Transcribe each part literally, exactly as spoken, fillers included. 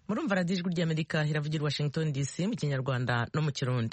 murumva radiyo ijwi ry'Amerika iravugira Washington D C mu Kinyarwanda no mu Kirundi.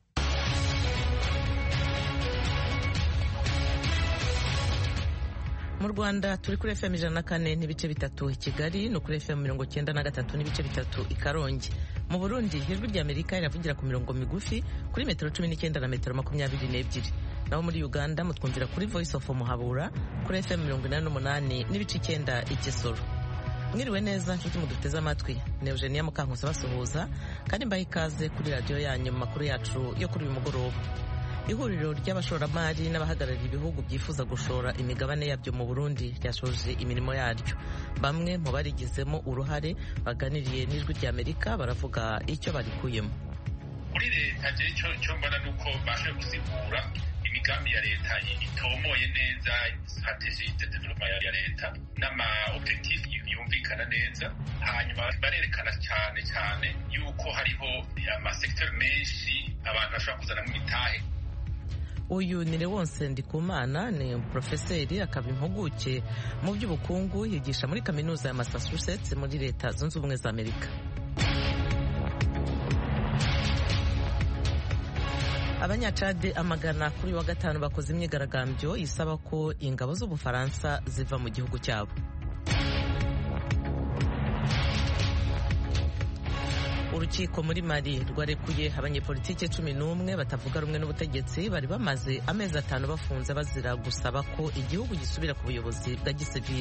Mu Rwanda turi kuri F M ijana na kane n'ibice bitatu i Kigali no kuri F M mirongo cyenda na gatatu n'ibice bitatu i Karongi. Mu Burundi ijwi ry'Amerika iravugira ku mirongo migufi kuri metero cumi n'icyenda na metero makumyabiri n'ebyiri. Naho muri Uganda mutwumvira kuri Voice of Muhabura kuri F M mirongo inani n'umunani n'ibice icyenda i Kisoro. Mwiriwe neza nshuti muduteze amatwi, ni Eugenia Mukankusi basuhuza kandi mbaye ikaze kuri radio yanyu mu makuru yacu yo kuri uyu mugoroba. Ihuriro ry'abashoramari n'abahagarariye ibihugu byifuza gushora imigabane yabyo mu Burundi ryashoje imirimo yaryo. Bamwe mu barigizemo uruhare baganiriye n'ijwi ry'Amerika baravuga icyo barikuyemo. Muri leta je cyo cyo mbona nuko bashe gusigura imigambi ya leta itomoye neza, strategie de développement ya leta n'ama objectif yumvikana neza, hanyuma barerekana cyane cyane yuko hariho ama secteur menshi abantu bashobora kuzana mu mitahe. Uyu ni Lewonse Ndikumana, ni profeseri akaba impuguke mu by'ubukungu, yigisha muri kaminuza ya Massachusetts muri leta zunze ubumwe za Amerika. Abanyacade amagana kuri wa gatanu bakoze imyigaragambyo isaba ko ingabo z'Ubufaransa ziva mu gihugu cyabo. Urukiko muri Mali rwarekuye abanyepolitike cumi n'umwe batavuga rumwe n'ubutegetsi bari bamaze amezi atanu bafunze bazira gusaba ko igihugu gisubira ku buyobozi bwa gisivili.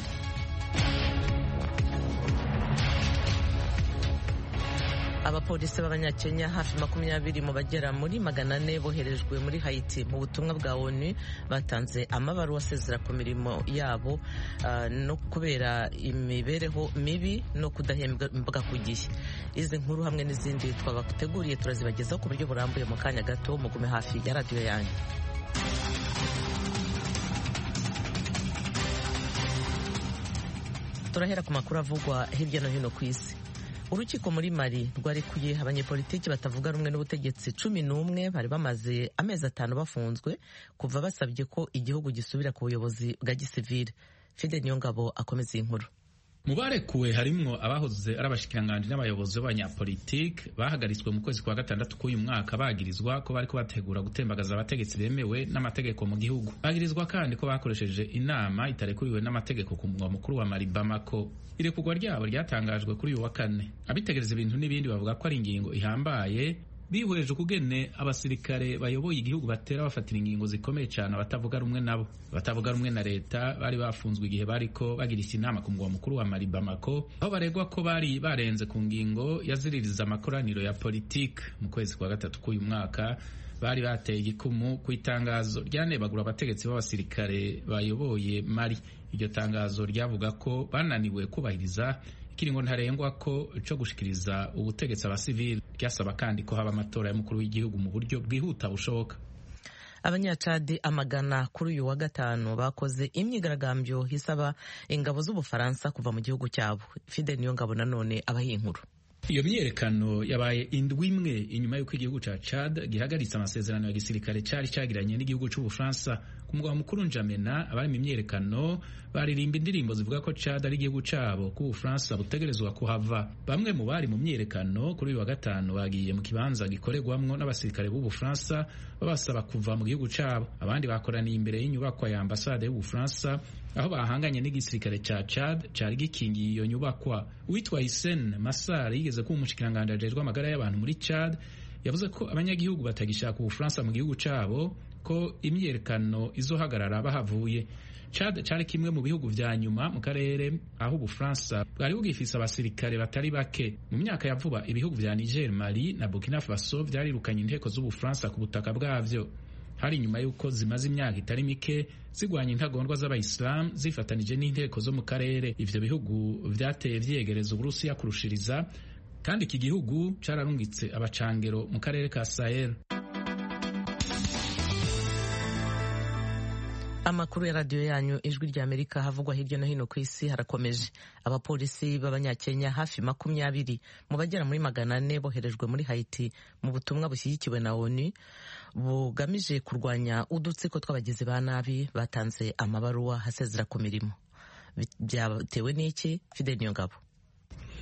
Abapolisi b'Abanyakenya hafi makumyabiri mu bagera muri magana ane boherejwe muri Haiti mu butumwa bwa ONU batanze amabaruwa asezera ku mirimo yabo uh, no kubera imibereho mibi no kudahembwa ku gihe. Izi nkuru hamwe n'izindi twabateguriye turazibagezaho ku buryo burambuye mu kanya gato, mugume hafi ya radio yanyu. Turahera ku makuru avugwa hirya no hino ku isi. Urukiko muri Mali rwarekuye abanyepolitiki batavuga rumwe n'ubutegetsi cumi n'umwe bari bamaze amezi atanu bafunzwe kuva basabye ko igihugu gisubira ku buyobozi bwa gisivile. Fide Niyongabo akomeza inkuru. Mu barekuwe harimwo abahoze ari abashikiranganje n'abayobozi b'abanyapolitiki bahagaritswe mu kwezi kwa gatandatu k'uyu mwaka bagirizwa ko bariko bategura gutembagaza abategetsi bemewe n'amategeko mu gihugu. Bagirizwa kandi ko bakoresheje inama itarekuriwe n'amategeko ku mugwa mukuru wa Mali Bamako. Irekurwa ryabo ryatangajwe kuri uyu wa kane. Abitegereza ibintu n'ibindi bavuga ko ari ingingo ihambaye, bihweje ukugene abasirikare bayoboye igihugu batera bafatira ingingo zikomeye cyane abatavuga rumwe nabo. Batavuga rumwe na leta bari bafunzwe igihe bariko bagirisha inama ku mugwa mukuru wa Mali Bamako, aho baregwa ko bari barenze ku ngingo yaziririza amakoraniro ya politiki. Mu kwezi kwa gatatu k'uyu mwaka bari bateye igikumu ku itangazo ryanebagura abategetsi b'abasirikare bayoboye Mali. Iryo tangazo ryavuga ko bananiwe kubahiriza ikiringo ntarengwa ko cyo gushikiriza ubutegetsi abasivili. Ryasaba kandi ko haba amatora y'umukuru w'igihugu mu buryo bwihuta bushoboka. Abanyacadi amagana kuri uyu wa gatanu bakoze imyigaragambyo hisaba ingabo z'Ubufaransa kuva mu gihugu cyabo. Fide Niyongabo nanone abaha inkuru. Iyo myerekano yabaye indwi imwe inyuma y'uko igihugu ca Chad gihagaritse amasezerano ya gisirikare cari cagiranye n'igihugu c'Ubufaransa. Ku mugwa mukuru N'Djamena abari mu myerekano baririmba indirimbo zivuga ko Chad ari igihugu cabo, ko Ubufaransa butegerezwa kuhava. Bamwe mu bari mu myerekano kuri uyu wa gatanu bagiye mu kibanza gikoregwamwo n'abasirikare b'Ubufaransa babasaba kuva mu gihugu cabo. Abandi bakoraniye imbere y'inyubakwa ya ambasade y'Ubufaransa aho bahanganye n'igisirikare ca Chad cari gikingiye iyo nyubakwa. Uwitwa Hissène Massar yigeze kuba umushikiranganje ajejwe amagara y'abantu muri Chad yavuze ko abanyagihugu batagishaka Ubufaransa mu gihugu cabo, ko imyerekano izohagarara bahavuye. Chad cari kimwe mu bihugu vya nyuma mu karere aho Ubufaransa bwari bugifise abasirikare batari bake. Mu myaka ya vuba ibihugu vya Niger, Mali na Burkina Faso vyarirukanye inteko z'Ubufaransa ku butaka bwavyo. Hari nyuma yuko zimaze imyaka itari mike zigwanya intagondwa z'abayisilamu zifatanije n'inteko zo mu karere. Ivyo bihugu vyateye vyegereza Uburusiya kurushiriza, kandi iki gihugu cararungitse abacangero mu karere ka Sahel. Amakuru ya radio yanyu ijwi ry'Amerika havugwa hirya no hino ku isi harakomeje. Abapolisi b'Abanyakenya hafi makumyabiri mu bagera muri magana ane boherejwe muri Haiti mu butumwa bushyigikiwe na ONU bugamije kurwanya udutsiko tw'abagizi ba nabi batanze amabaruwa hasezera ku mirimo. Byatewe n'iki? Fide Niyongabo.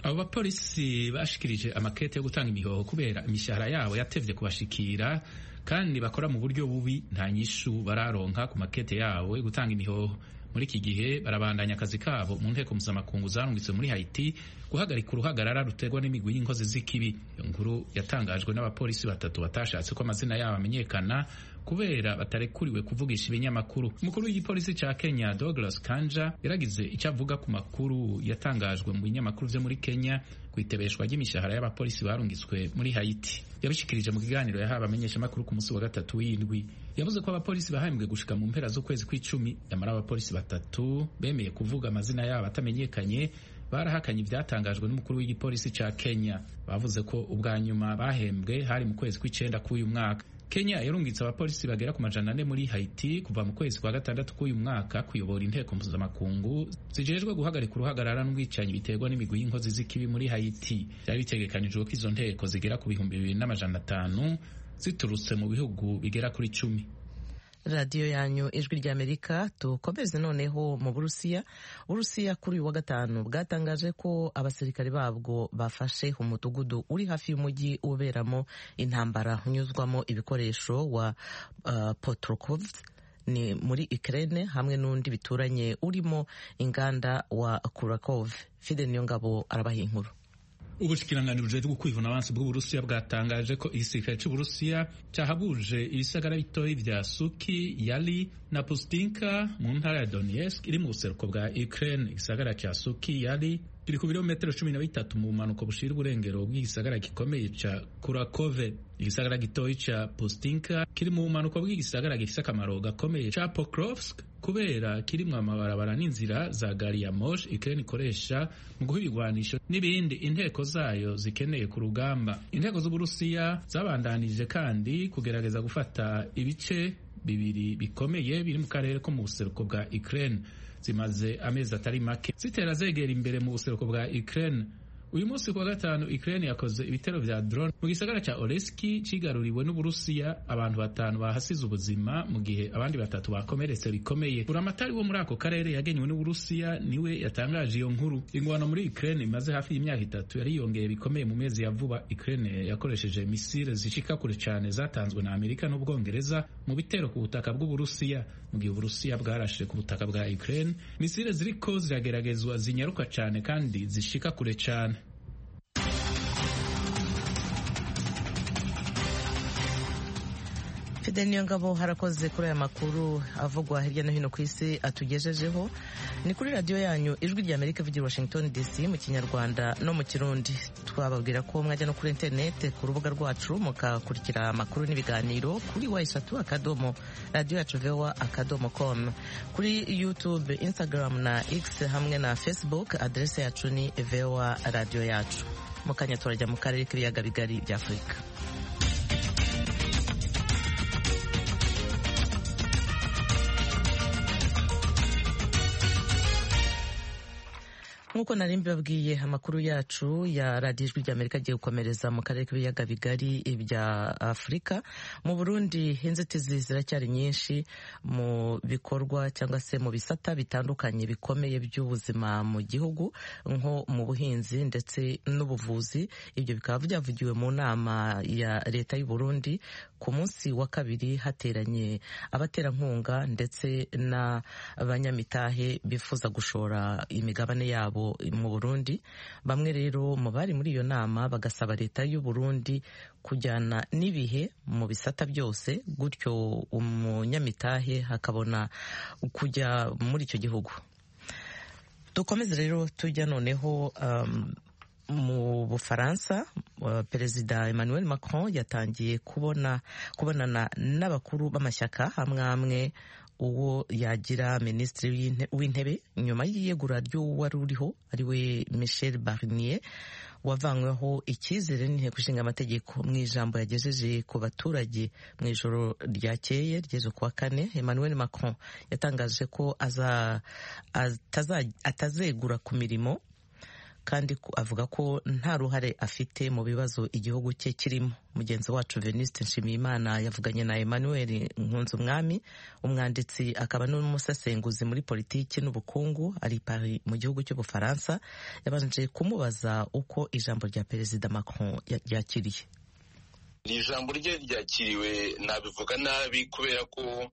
abo bapolisi bashikirije amakete yo gutanga imihoho kubera imishahara yabo yatevye kubashikira kandi bakora mu buryo bubi, nta nyishu bararonka ku makete yabo yo gutanga imihoho. Muri iki gihe barabandanya akazi kabo mu nteko mpuzamakungu zarungitse muri Haiti guhagarika uruhagarara ruterwa n'imigwi y'inkozi z'ikibi. Iyo nkuru yatangajwe n'abapolisi batatu batashatse ko amazina yabo amenyekana kubera batarekuriwe kuvugisha ibinyamakuru. Umukuru w'igipolisi ca Kenya Douglas Kanja yaragize icyo avuga ku makuru yatangajwe mu binyamakuru vyo muri Kenya kwitebeshwa ry'imishahara y'abapolisi barungitswe muri Haiti. Yabishikirije mu kiganiro yahawe abamenyeshamakuru ku munsi wa gatatu w'indwi. Yavuze ko abapolisi bahembwe gushika mu mpera z'ukwezi kw'icumi, yamara abapolisi batatu bemeye kuvuga amazina yabo atamenyekanye barahakanye ivyatangajwe n'umukuru w'igipolisi ca Kenya. Bavuze ko ubwa nyuma bahembwe hari mu kwezi kw'icenda k'uyu mwaka. Kenya yarungitse abapolisi bagera ku majana ane muri Haiti kuva mu kwezi kwa gatandatu k'uyu mwaka kuyobora inteko mpuzamakungu zijejwe guhagarika uruhagarara n'ubwicanyi biterwa n'imigwi y'inkozi z'ikibi muri Haiti. Byari bitegekanijwe ko izo nteko zigera ku bihumbi bibiri n'amajana atanu ziturutse mu bihugu bigera kuri cumi. radiyo yanyu ijwi ry'Amerika. Tukomeze noneho mu Burusiya. Uburusiya kuri uyu wa gatanu bwatangaje ko abasirikare babwo bafashe umudugudu uri hafi y'umujyi uberamo intambara unyuzwamo ibikoresho wa uh, Potrokovsk ni muri Ukraine hamwe n'undi bituranye urimo inganda wa Kurakov. Fide Niyongabo arabaha inkuru. Ubushikiranganji bujejwe kwivuna abansi bw'Uburusiya bwatangaje ko igisirikare c'Uburusiya cyahabuje ibisagara bitoyi vya Suki, Yali na Pustinka mu ntara ya Donetsk iri mu buseruko bwa Ukraine. Igisagara ca Suki, Yali kiri ku birometero cumi na bitatu mu bumanuko bushira uburengero bw'igisagara gikomeye ca Kurakove. Igisagara gitoyi ca Pustinka kiri mu bumanuko bw'igisagara gifise akamaro gakomeye ca Pokrovsk kubera kirimwo amabarabara n'inzira za gari ya moshi Ukraine ikoresha mu guha ibigwanisho n'ibindi inteko zayo zikeneye ku rugamba. Inteko z'Uburusiya zabandanije kandi kugerageza gufata ibice bibiri bikomeye biri mu karere ko mu buseruko bwa Ukraine. Zimaze amezi atari make zitera zegera imbere mu buseruko bwa Ukraine. Uyu munsi kwa gatanu Ukraine yakoze ibitero vya drone mu gisagara ca Oleski cigaruriwe n'Uburusiya. Abantu batanu bahasize ubuzima mu gihe abandi batatu bakomeretse bikomeye. Buramatari wo muri ako karere yagenywe n'Uburusiya niwe yatangaje iyo nkuru. Ingwano muri Ukraine imaze hafi y'imyaka itatu yari yongeye bikomeye mu mezi ya vuba. Ukraine yakoresheje misile zishika kure cyane zatanzwe na Amerika n'Ubwongereza mu bitero ku butaka bw'Uburusiya. Mu gihe Uburusiya bwarashe ku butaka bwa Ukraine, misile ziriko zirageragezwa zinyaruka cyane kandi zishika kure cyane. Fide Niyongabo harakoze kuri aya makuru avugwa hirya no hino ku isi atugejejeho. Ni kuri radiyo yanyu ijwi ry'Amerika ivugira Washington D C mu Kinyarwanda no mu Kirundi. Twababwira ko mwajya no kuri interinete ku rubuga rwacu mukakurikira amakuru n'ibiganiro kuri wa eshatu akadomo radiyo yacu voa akadomo com, kuri YouTube, Instagram na X hamwe na Facebook. Adrese yacu ni voa radiyo yacu. Mu kanya turajya mu karere k'ibiyaga bigari bya Afurika. Nkuko nari mbibabwiye, amakuru yacu ya radiyo ijwi ry'Amerika agiye gukomereza mu karere k'ibiyaga bigari bya Afurika. Mu Burundi inzitizi ziracyari nyinshi mu bikorwa cyangwa se mu bisata bitandukanye bikomeye by'ubuzima mu gihugu, nko mu buhinzi ndetse n'ubuvuzi. Ibyo bikaba byavugiwe mu nama ya leta y'u Burundi ku munsi wa kabiri, hateranye abaterankunga ndetse n'abanyamitahe bifuza gushora imigabane yabo mu Burundi. Bamwe rero mu bari muri iyo nama bagasaba leta y'u Burundi kujyana n'ibihe mu bisata byose, gutyo umunyamitahe hakabona kujya muri icyo gihugu. Dukomeze rero tujya noneho um, mu Bufaransa. Perezida Emmanuel Macron yatangiye kubona kubonana n'abakuru b'amashyaka hamwe hamwe, uwo yagira minisitiri w'intebe nyuma y'iyegura ry'uwari uriho ariwe Michel Barnier wavanyweho icyizere n'inteko ishinga amategeko. Mu ijambo yagejeje ku baturage mu ijoro ryakeye ry'ejo kuwa kane, Emmanuel Macron yatangaje ko aza atazegura ku mirimo kandi avuga ko nta ruhare afite mu bibazo igihugu cye kirimo. Mugenzi wacu Venuste Nshimiyimana yavuganye na Emmanuel Nkunzumwami, umwanditsi akaba n'umusesenguzi muri politiki n'ubukungu, ari Paris mu gihugu cy'Ubufaransa. Yabanje kumubaza uko ijambo rya Perezida Macron ryakiriye. Iri jambo rye ryakiriwe nabivuga nabi kubera ko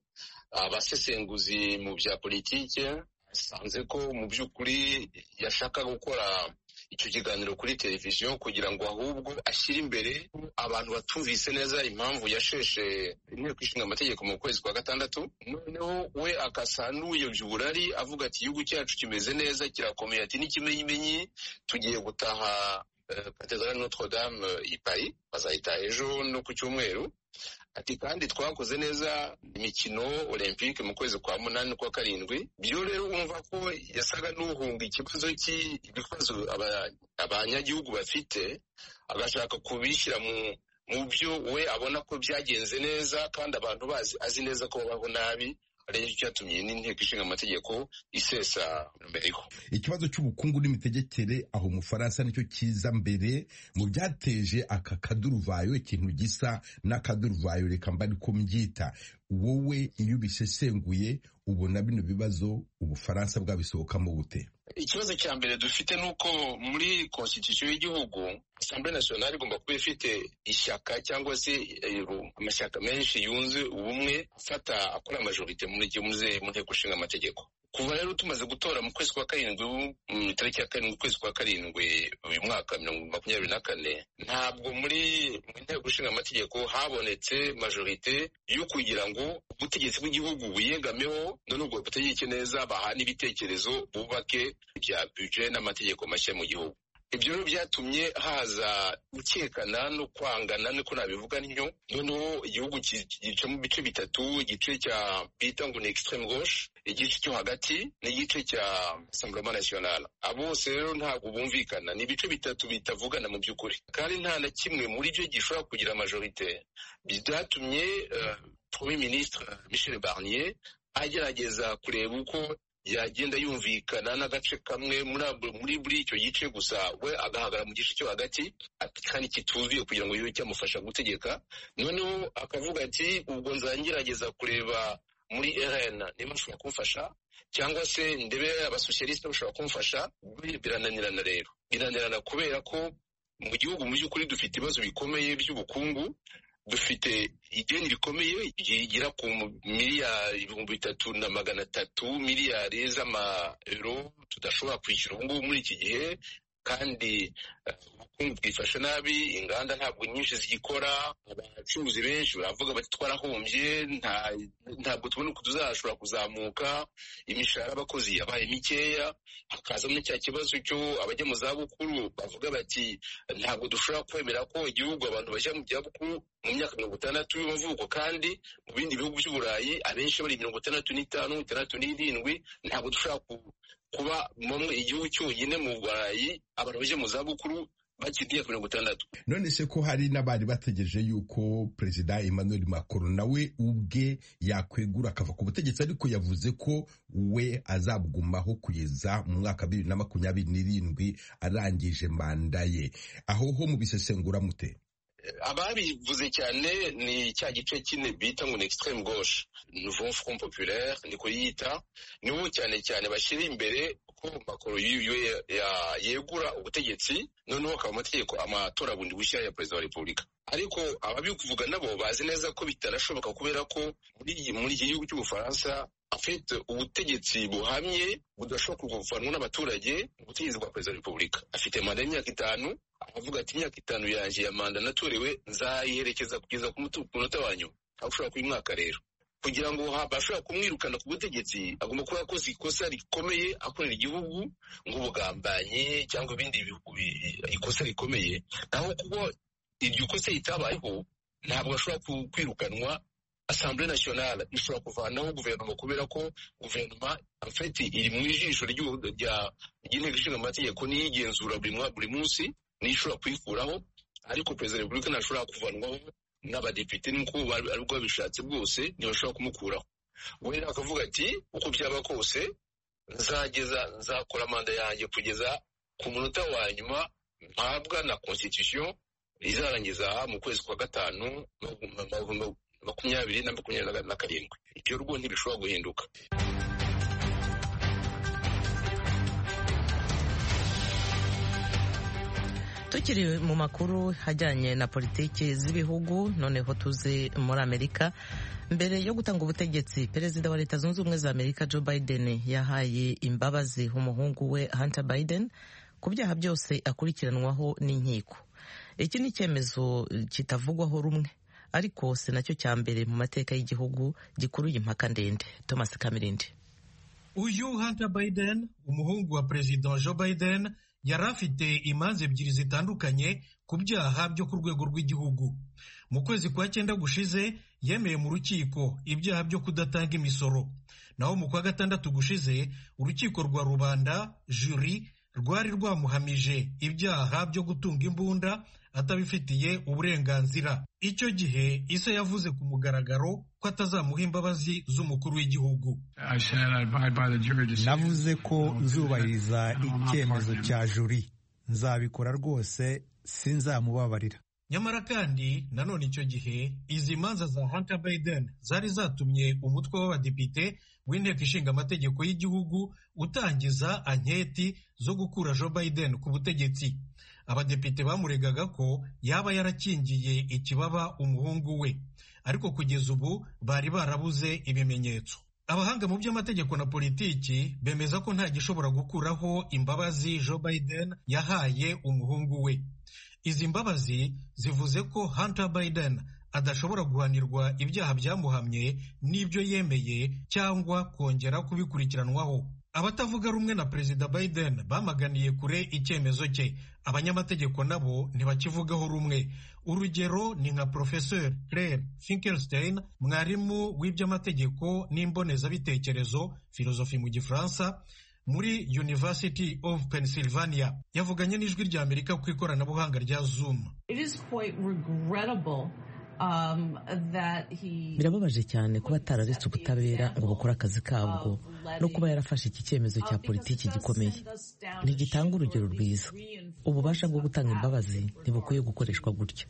abasesenguzi mu bya politiki sanze ko mu by'ukuri yashaka gukora icyo kiganiro kuri televiziyo kugira ngo ahubwo ashyire imbere abantu batumvise neza impamvu yasheshe inteko ishinga amategeko mu kwezi kwa gatandatu. Noneho we akasa n'uyobya uburari avuga ati igihugu cyacu kimeze neza kirakomeye, ati n'ikimenyimenyi tugiye gutaha Cathedrale Notre Dame i Paris, bazayitaha ejo no ku cyumweru. Ati kandi twakoze neza imikino olympique mu kwezi kwa munani kwa karindwi. Byo rero wumva ko yasaga n'uhunga ikibazo cy'ibibazo abanyagihugu bafite, agashaka kubishyira mu mu byo we abona ko byagenze neza kandi abantu bazi azi neza ko babaho nabi. Rero cyatumye n'inteko ishinga amategeko isesa mberiho. Ikibazo cy'ubukungu n'imitegekere aho mu Faransa nicyo kiza mbere mu byateje aka kaduruvayo, ikintu gisa n'akaduruvayo reka mbari ko mbyita. Wowe iyo bisesenguye ubona bino bibazo Ubufaransa bwabisohokamo gute? Ikibazo cya mbere dufite nuko muri constitution y'igihugu Assemblée nationale igomba kuba ifite ishyaka cyangwa se amashyaka menshi yunze ubumwe afata akora majorite muri mu nteko ishinga amategeko. Kuva rero tumaze gutora mu kwezi kwa karindwi, tariki ya karindwi kwezi kwa karindwi uyu mwaka makumyabiri na kane, ntabwo muri mu nteko ishinga amategeko habonetse majorite yo kugira ngo ubutegetsi bw'igihugu buyegameho, none ubwo butegeke neza bahana ibitekerezo bubake bya budget n'amategeko mashya mu gihugu. Ibyo rero byatumye haza gukekana no kwangana, niko nabivuga ntyo. Noneho igihugu gica mu bice bitatu, igice cya bita ngo ni extreme gauche, igice cyo hagati n'igice cya Rassemblement National. Abo bose rero ntabwo bumvikana, ni ibice bitatu bitavugana mu by'ukuri, kandi nta na kimwe muri byo gishobora kugira majorite. Byatumye uh, Premier Ministre Michel Barnier agerageza kureba uko yagenda yumvikana n'agace kamwe muri buri icyo gice, gusa we agahagarara mu gice cyo hagati kandi kituzuye kugira ngo yiwe cyamufasha gutegeka. Noneho akavuga ati ubwo nzangerageza kureba muri R N niba bashobora kumfasha cyangwa se ndebe abasosiyaliste bashobora kumfasha. Birananirana rero, birananirana kubera ko mu gihugu mu by'ukuri dufite ibibazo bikomeye by'ubukungu. Dufite ideni rikomeye rigera ku miliyari ibihumbi bitatu na magana atatu miliyari z'ama-euro tudashobora kwishyura ubu ngubu muri iki gihe, kandi ubukungu bwifashe nabi. Inganda ntabwo nyinshi zigikora, abacuruzi benshi baravuga bati twarahombye, ntabwo tubona uko tuzashobora kuzamuka, imishahara y'abakozi yabaye mikeya. Hakazamo cya kibazo cyo abajya mu zabukuru bavuga bati ntabwo dushobora kwemera ko igihugu abantu bajya mu zabukuru mu myaka mirongo itandatu y'amavuko, kandi mu bindi bihugu by'Uburayi abenshi bari mirongo itandatu n'itanu itandatu n'irindwi. Ntabwo dushobora kuba mumwe igihugu cyonyine mu Burayi abantu baje mu zabukuru bakigiye mirongo itandatu. None se ko hari n'abari bategereje yuko Perezida Emmanuel Macron nawe ubwe yakwegura akava ku butegetsi, ariko yavuze ko we azabgumaho kugeza mu mwaka bibiri na makumyabiri n'irindwi arangije manda ye. Aho ho mu bisesengura mute? Ababivuze cyane ni cya gice kine bita ngo ni extreme gauche, Nouveau Front Populaire niko yita, nibo cyane cyane bashyira imbere ko Macron yegura ubutegetsi, noneho akaba amategeko amatora bundi bushya ya Perezida wa Repubulika. Ariko ababikuvuga nabo bazi neza ko bitarashoboka kubera ko muri muri iki gihugu cy'Ubufaransa afite ubutegetsi buhamye budashobora kuvanwa n'abaturage. Ubutegetsi bwa Perezida wa Repubulika afite manda y'imyaka itanu, avuga ati imyaka itanu yanjye ya manda natorewe nzayiherekeza kugeza ku munota wa nyuma. Ashobora kuyimwaka rero, kugira ngo bashobora kumwirukana ku butegetsi agomba kuba yakoze ikosa rikomeye akorera igihugu nk'ubugambanyi cyangwa ibindi ikosa rikomeye. Naho kuko iryo kosa ritabayeho ntabwo ashobora kwirukanwa. Assemblée nationale ishobora kuvanaho guverinoma kubera ko guverinoma afite iri mu ijisho ry'inteko ishinga amategeko n'iyigenzura buri munsi, niyo ishobora kuyikuraho. Ariko Perezida wa Repubulika ntashobora kuvanwaho n'abadepite, nuko aribwo babishatse bwose ntibashobora kumukuraho. We akavuga ati uko byaba kose nzageza nzakora manda yanjye kugeza ku munota wa nyuma mpabwa na constitution izarangiza mu kwezi kwa gatanu makumyabiri na makumyabiri na karindwi. Ibyo rwo ntibishobora guhinduka. Tukiri mu makuru hajyanye na politiki z'ibihugu, noneho tuzi muri Amerika. Mbere yo gutanga ubutegetsi, perezida wa Leta Zunze Ubumwe za Amerika Joe Biden yahaye imbabazi umuhungu we Hunter Biden ku byaha byose akurikiranwaho n'inkiko. Iki ni icyemezo kitavugwaho rumwe, ariko si nacyo cya mbere mu mateka y'igihugu gikuruye impaka ndende. Thomas Kamirindi. Uyu Hunter Biden, umuhungu wa perezida Joe Biden, yari afite imanza ebyiri zitandukanye ku byaha byo ku rwego rw'igihugu. Mu kwezi kwa cyenda gushize yemeye mu rukiko ibyaha byo kudatanga imisoro, naho mu kwa gatandatu gushize urukiko rwa rubanda juri rwari rwamuhamije ibyaha byo gutunga imbunda atabifitiye uburenganzira. Icyo gihe ise yavuze ku mugaragaro ko atazamuha imbabazi z'umukuru w'igihugu. Navuze ko nzubahiriza icyemezo cya juri, nzabikora rwose, sinzamubabarira. Nyamara kandi nanone icyo gihe izi manza za Hunter Biden zari zatumye umutwe w'abadepite w'inteko ishinga amategeko y'igihugu utangiza anketi zo gukura Joe Biden ku butegetsi. Abadepite bamuregaga ko yaba yarakingiye ikibaba umuhungu we, ariko kugeza ubu bari barabuze ibimenyetso. Abahanga mu by'amategeko na politiki bemeza ko nta gishobora gukuraho imbabazi Joe Biden yahaye umuhungu we. Izi mbabazi zivuze ko Hunter Biden adashobora guhanirwa ibyaha byamuhamye n'ibyo yemeye cyangwa kongera kubikurikiranwaho. Abatavuga rumwe na perezida Biden bamaganiye kure icyemezo cye. Abanyamategeko nabo ntibakivugaho rumwe. Urugero ni nka Professeur Claire Finkelstein, mwarimu w'iby'amategeko n'imbonezabitekerezo, filozofi mu Gifaransa, muri University of Pennsylvania. Yavuganye n'ijwi rya Amerika ku ikoranabuhanga rya Zoom. Um, birababaje cyane kuba atararetse ubutabera ngo bukore akazi kabwo no kuba yarafashe iki cyemezo cya politiki gikomeye. Ntigitanga urugero rwiza. Ububasha bwo gutanga imbabazi ntibukwiye gukoreshwa gutya.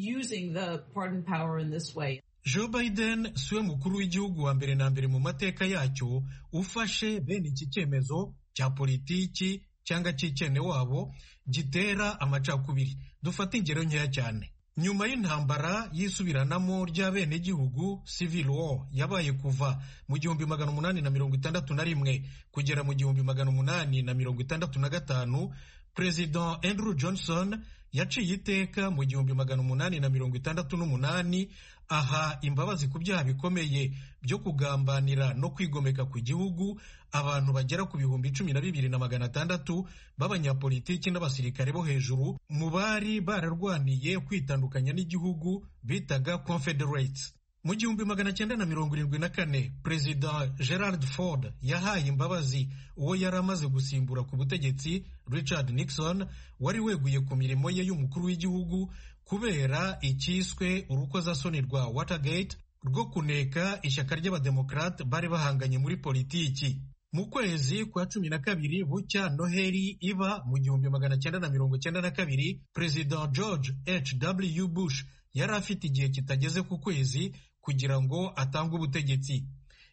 Joe Biden siwe mukuru w'igihugu wa mbere na mbere mu mateka yacyo ufashe bene iki cyemezo cya politiki cyangwa cy'ikene wabo gitera amacakubiri. Dufata ingero nkeya cyane. Nyuma y'intambara yisubiranamo ry'abenegihugu civil war yabaye kuva mu gihumbi magana umunani na mirongo itandatu na rimwe kugera mu gihumbi magana umunani na mirongo itandatu na gatanu, President Andrew Johnson yaciye iteka mu gihumbi magana umunani na mirongo itandatu n'umunani aha imbabazi ku byaha bikomeye byo kugambanira no kwigomeka ku gihugu abantu bagera ku bihumbi cumi na bibiri na magana atandatu b'abanyapolitiki n'abasirikare bo hejuru mu bari bararwaniye kwitandukanya n'igihugu bitaga Confederates. Mu gihumbi magana cyenda na mirongo irindwi na kane Perezida Gerald Ford yahaye imbabazi uwo yari amaze gusimbura ku butegetsi Richard Nixon wari weguye ku mirimo ye y'umukuru w'igihugu kubera icyiswe urukozasoni rwa Watergate rwo kuneka ishyaka ry'abademokrate bari bahanganye muri politiki. Mu kwezi kwa cumi na kabiri bucya Noheli iba mu gihumbi magana cyenda na mirongo cyenda na kabiri, Perezida George H W Bush yari afite igihe kitageze ku kwezi kugira ngo atange ubutegetsi.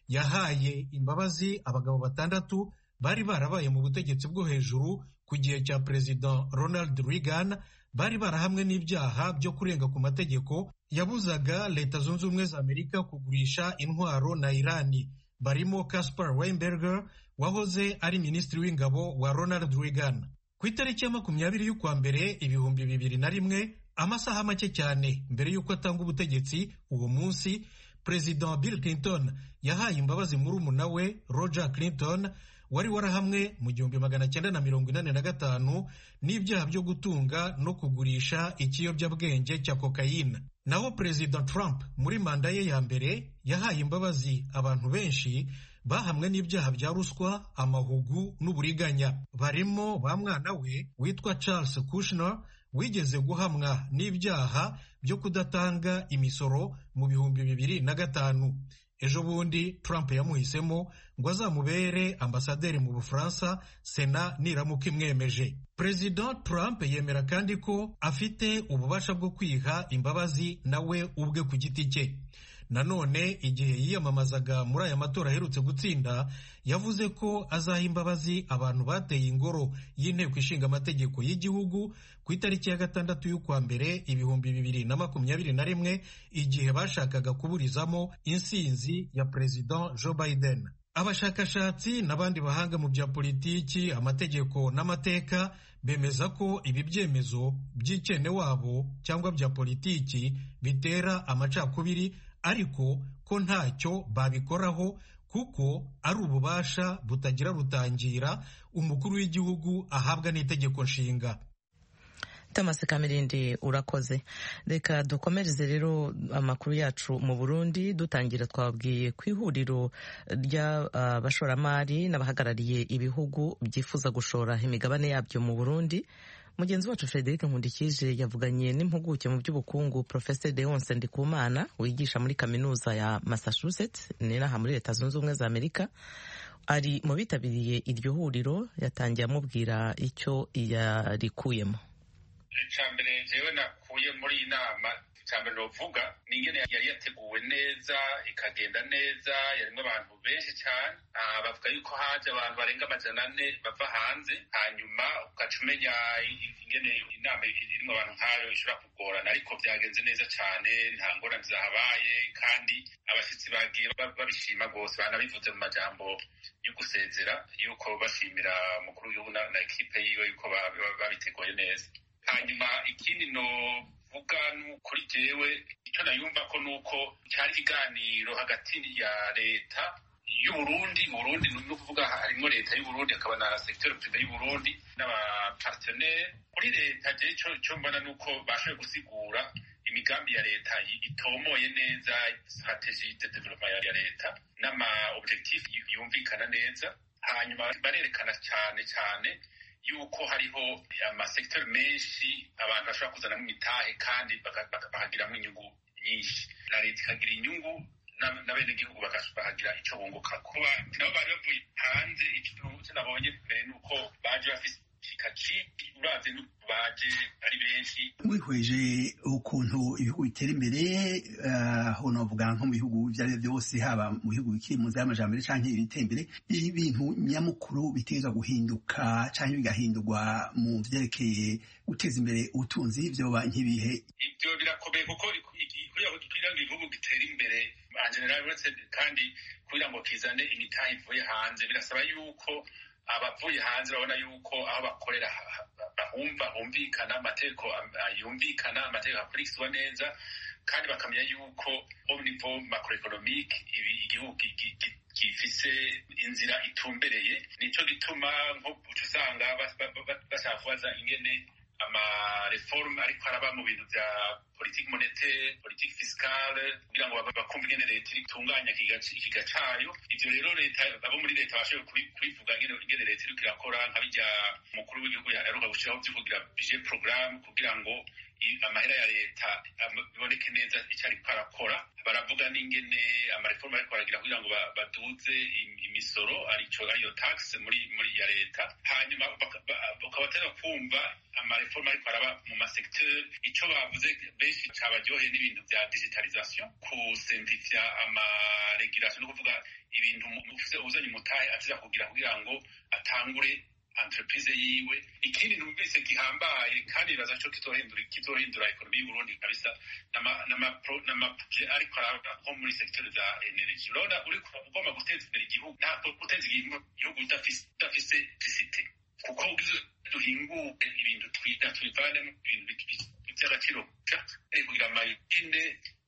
Yahaye imbabazi abagabo batandatu bari barabaye mu butegetsi bwo hejuru ku gihe cya Perezida Ronald Reagan, bari barahamwe n'ibyaha byo kurenga ku mategeko yabuzaga Leta Zunze Ubumwe za Amerika kugurisha intwaro na Irani. Barimo Caspar Weinberger wahoze ari minisitiri w'ingabo wa Ronald Reagan. Ku itariki ya makumyabiri y'ukwa mbere ibihumbi bibiri na rimwe, amasaha make cyane mbere y'uko atanga ubutegetsi, uwo munsi Perezida Bill Clinton yahaye imbabazi murumuna we Roger Clinton wari warahamwe mu gihumbi magana cyenda na mirongo inani na gatanu n'ibyaha byo gutunga no kugurisha ikiyobyabwenge cya kokayine. Naho Perezida Trump muri manda ye ya mbere yahaye imbabazi abantu benshi bahamwe n'ibyaha bya ruswa, amahugu n'uburiganya. Barimo ba mwana we witwa Charles Kushner wigeze guhamwa n'ibyaha byo kudatanga imisoro mu bihumbi bibiri na gatanu. ejo bundi Trump yamuhisemo ngo azamubere ambasaderi mu Bufaransa Sena niramuka imwemeje. Perezida Trump yemera kandi ko afite ububasha bwo kwiha imbabazi nawe ubwe ku giti cye. Nanone igihe yiyamamazaga muri aya matora aherutse gutsinda yavuze ko azaha imbabazi abantu bateye ingoro y'inteko ishinga amategeko y'igihugu ku itariki ya gatandatu y'ukwa mbere ibihumbi bibiri na makumyabiri na rimwe igihe bashakaga kuburizamo insinzi ya Perezida Joe Biden. Abashakashatsi n'abandi bahanga mu bya politiki, amategeko n'amateka bemeza ko ibi byemezo by'ikene wabo cyangwa bya politiki bitera amacakubiri, ariko ko ntacyo babikoraho kuko ari ububasha butagira rutangira umukuru w'igihugu ahabwa n'itegeko nshinga. Thomas Kamirindi urakoze. Reka dukomereze rero amakuru yacu mu Burundi, dutangira twabwiye ku ihuriro ry'abashoramari uh, n'abahagarariye ibihugu byifuza gushora imigabane yabyo mu Burundi. Mugenzi wacu Frederic Nkundikije yavuganye n'impuguke mu by'ubukungu Professor Deonce Ndikumana wigisha muri kaminuza ya Massachusetts n'inaha muri Leta Zunze Ubumwe za Amerika. Ari mu bitabiriye iryo huriro, yatangiye amubwira icyo yarikuyemo. Icambere jewe nakuye muri iyi nama, icambere novuga ni ingene yari yateguwe neza ikagenda neza, yarimo abantu benshi cyane. Bavuga yuko haje abantu barenga amajana ane bava hanze, hanyuma ugaca umenya ingene inama irimo abantu nk'ayo ishobora kugorana, ariko byagenze neza cyane, nta ngorane zahabaye, kandi abashyitsi bagiye babishima rwose, banabivuze mu majambo yo gusezera yuko bashimira umukuru w'igihugu na ekipe yiwe yuko babiteguye neza. Hanyuma ikindi no vuga kuri jewe icyo nayumva ko nuko cyari ikiganiro hagati ya leta y'u Burundi Burundi no kuvuga harimo leta y'u Burundi akaba na secteur privé y'u Burundi n'abapartenaire. Kuri leta je cyo cyo mbona nuko bashoboye gusigura imigambi ya leta itomoye neza, strategie de développement ya leta n'ama objectif yumvikana neza. Hanyuma barerekana cyane cyane yuko hariho amasektori menshi abantu bashobora kuzanamo imitahe kandi bakahagiramo inyungu nyinshi, na leta ikagira inyungu n'abenegihugu bakahagira icyo bunguka. Kuba nabo bari bavuye hanze, icyo nabonye mbere ni uko baje bafise kikaci uraze baje ari benshi. Mwihweje ukuntu ibihugu bitera imbere, aho navuga nko mu bihugu ibyo ari byo byose, haba mu bihugu bikiri mu nzira y'amajambere canke ibitera imbere, ibintu nyamukuru biteza guhinduka canke bigahindurwa mu vyerekeye guteza imbere ubutunzi, vyoba nk'ibihe? Ibyo birakomeye kuko kugira ngo igihugu gitere imbere en general, uretse kandi kugira ngo kizane imitahe ivuye hanze, birasaba yuko abavuye hanze babona yuko aho bakorera bahumva humvikana, amategeko yumvikana, amategeko akurikizwa neza, kandi bakamenya yuko au niveau macroeconomique igihugu gifise inzira itumbereye. Nico gituma nko usanga bashaka kubaza ingene amareforme ariko araba mu bintu vya politique monétaire, politique fiscale, kugira ngo bakumva ingene leta itunganya ikiga cayo. Ivyo rero leta, abo muri leta bashoboye kubivuga ingene leta iriko irakora, nka birya umukuru w'igihugu yaheruka gushiraho vyo kugira budget programme kugira ngo amahera ya leta biboneke neza icyo ariko arakora. Baravuga n'ingene amareforme ariko aragira kugira ngo baduze imisoro, arico ariyo tax muri muri ya leta. Hanyuma bakabatera kumva amareforme ariko araba mu masekteur, ico bavuze benshi cabaryoheye n'ibintu vya digitalisation, kusimplifya amaregulation, no kuvuga ibintu ufise uzanye umutahe atiza kugira kugira ngo atangure entreprise yiwe. Ikindi numvise gihambaye kandi baza cyo kitohindura kizohindura ekonomi y'u Burundi kabisa, nama nama nama ariko nko muri secteur za energy. Rona uri kugomba guteza imbere igihugu, ntabwo guteza igihugu udafise udafise electricity, kuko ugize duhinguke ibintu twiga twivane mu bintu by'agaciro kugira amayine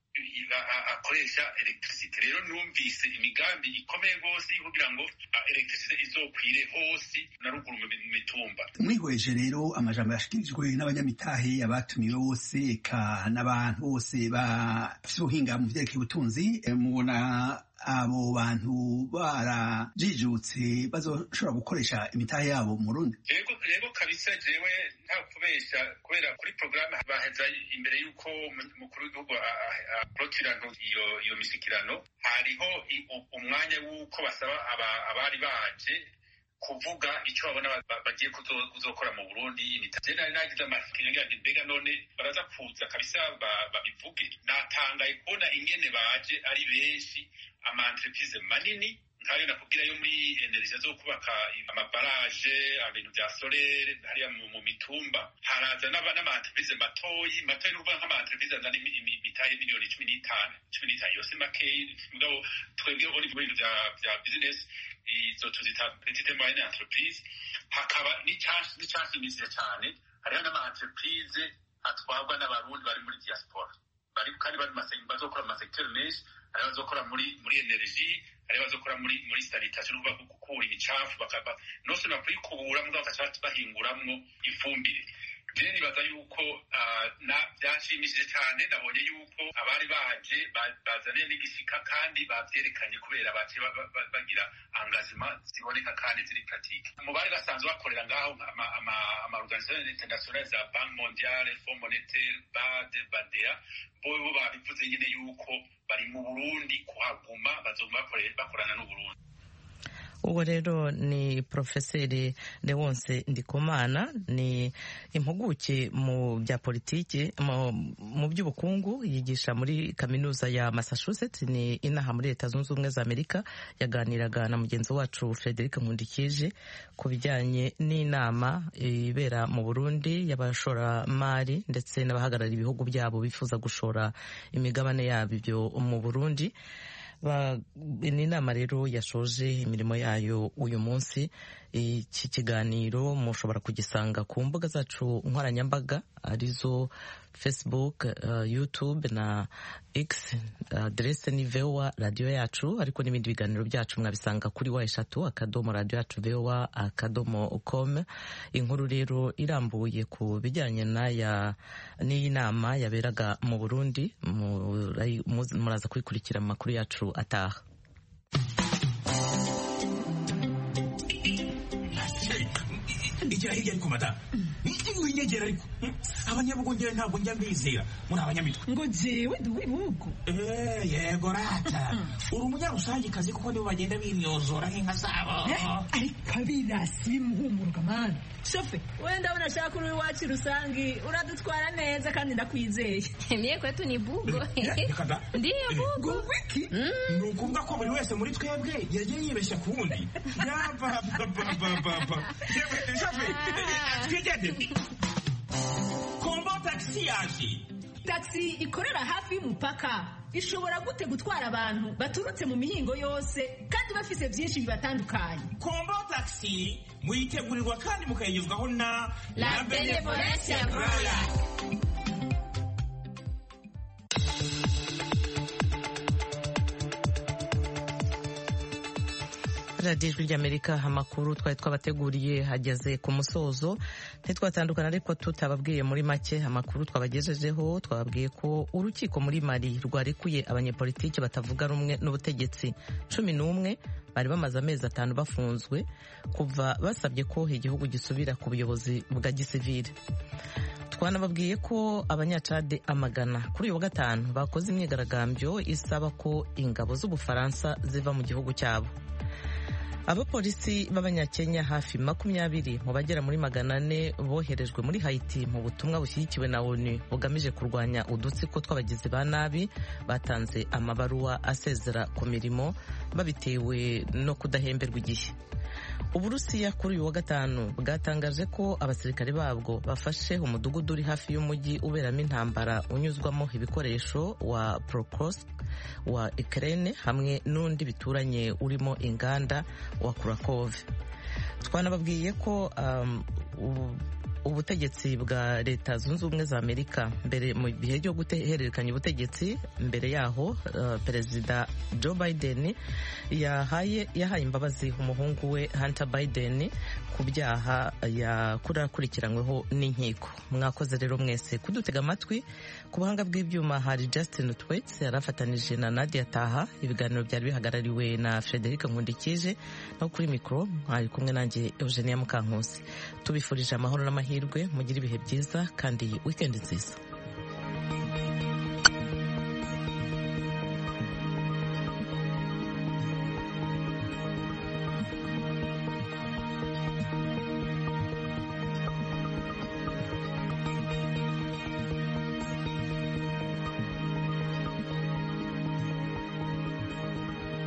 akoresha electricity. Rero numvise imigambi ikomeye gose kugira ngo electricity izokwire hose na ruguru mu mitumba. Mwihweje rero amajambo yashikirijwe n'abanyamitahe abatumiwe bose, eka n'abantu bose bafise ubuhinga mu vyerekeye ubutunzi, mubona abo bantu barajijutse bazoshobora gukoresha imitahe yabo mu Burundi? Yego yego kabisa, jewe nta kubesha, kubera kuri programme baheza imbere y'uko umukuru w'igihugu aprotirano iyo iyo misikirano, hariho umwanya w'uko basaba abari baje kuvuga icyo babona bagiye kuzokora mu Burundi. Je nari nagize amafikiri ngira ngo mbega none baraza kuza kabisa babivuge. Natangaye kubona ingene baje ari benshi, ama entreprise manini nk'ayo nakubwira yo muri energie zo kubaka amabaraje, ibintu bya solaire hariya mu mitumba. Haraza n'ama-entreprise matoyi matoyi n'uvuga nk'ama-entreprise azana imitahe miliyoni cumi n'itanu cumi n'itanu yose makeyi, mugabo twebwe uri mu bintu bya business izo tuzita petite moyenne entreprise. Hakaba n'icyashimishije cyane, hariho n'ama-entreprise atwarwa n'abarundi bari muri diaspora, bari kandi bari bazokora mu masekiteri menshi. Hari bazokora muri muri energie, hari bazokora muri muri sanitation, n'uvuga gukura imicafu bakaba nose no kwikubura mu bakaca bahinguramwo ifumbire. Je nibaza yuko na byashimishije cyane, nabonye yuko abari baje bazaniye n'igishika kandi bavyerekanye kubera bace bagira engagement ziboneka kandi ziri pratique. Mu bari basanzwe bakorera ngaho ama organisation internationale za Banque Mondiale, Fonds Monétaire, B A D, B A D A, bo babivuze nyine yuko bari mu Burundi kuhaguma, bazoguma bakorana n'u Burundi. Uwo rero ni Profeseri Leonce Ndikumana, ni impuguke mu bya politiki mu by'ubukungu, yigisha muri kaminuza ya Massachusetts, ni inaha muri Leta Zunze Ubumwe za Amerika. Yaganiraga na mugenzi wacu Frederic Nkundikije ku bijyanye n'inama ibera mu Burundi y'abashoramari ndetse n'abahagarariye ibihugu byabo bifuza gushora imigabane yabyo mu Burundi. Ni inama rero yashoje imirimo yayo uyu munsi. Iki kiganiro mushobora kugisanga ku mbuga zacu nkoranyambaga arizo Facebook, uh, YouTube na X. Adresse ni V O A radio yacu, ariko n'ibindi biganiro byacu mwabisanga kuri wa eshatu akadomo radio yacu V O A akadomo com. Inkuru rero irambuye ku bijyanye n'aya n'iyi nama yaberaga mu Burundi muraza kwikurikira mu makuru yacu ataha. Igira hirya ariko mata winyegera ariko abanyabugongera ntabwo njya mbizera muri abanyamitwe ngo jewe duwibugo eh yego rata uri umunyarusangi kazi kuko nibo bagenda bimyozora nk'inka zabo ariko abirasi muhumuruka mana shofe wenda unashaka uri wacu rusangi uradutwara neza kandi ndakwizeye mie kwetu ni bugo ndiyo bugo wiki ni ukuvuga ko buri wese muri twebwe yagiye yibeshya ku wundi yaba shofe twigende kombo taxi yaje. Taxi ikorera hafi y'umupaka ishobora gute gutwara abantu baturutse mu mihingo yose kandi bafise byinshi bibatandukanye. Kombo taxi muyitegurirwa kandi mukayigezwaho na La Benevolencia Royal. radiyo ijwi ry'Amerika. Amakuru twari twabateguriye hageze ku musozo, ntitwatandukana ariko tutababwiye muri make amakuru twabagejejeho. Twababwiye ko urukiko muri Mali rwarekuye abanyepolitiki batavuga rumwe n'ubutegetsi cumi n'umwe bari bamaze amezi atanu bafunzwe kuva basabye ko igihugu gisubira ku buyobozi bwa gisivile. Twanababwiye ko abanyacade amagana kuri uyu wa gatanu bakoze imyigaragambyo isaba ko ingabo z'Ubufaransa ziva mu gihugu cyabo. Abapolisi b'Abanyakenya hafi makumyabiri mu bagera muri magana ane boherejwe muri Haiti mu butumwa bushyigikiwe na ONU bugamije kurwanya udutsiko tw'abagizi ba nabi batanze amabaruwa asezera ku mirimo babitewe no kudahemberwa igihe. Uburusiya kuri uyu wa gatanu bwatangaje ko abasirikare babwo bafashe umudugudu uri hafi y'umujyi uberamo intambara unyuzwamo ibikoresho wa Prokrovsk wa Ukraine hamwe n'undi bituranye urimo inganda wa Krakow. Twanababwiye ko um, ubutegetsi bwa leta zunze ubumwe za Amerika mbere mu bihe byo guhererekanya ubutegetsi mbere yaho uh, perezida Joe Biden yahaye yahaye imbabazi umuhungu we Hunter Biden ku byaha yakurikiranweho n'inkiko. Mwakoze rero mwese kudutega amatwi. Ku buhanga bw'ibyuma hari Justin Twets yarafatanije na Nadia Taha. Ibiganiro byari bihagarariwe na Frederic Nkundikije, no kuri mikro hari kumwe nanjye Eugenia Mukankusi. Tubifurije amahoro n'amahirwe, mugire ibihe byiza kandi weekend nziza.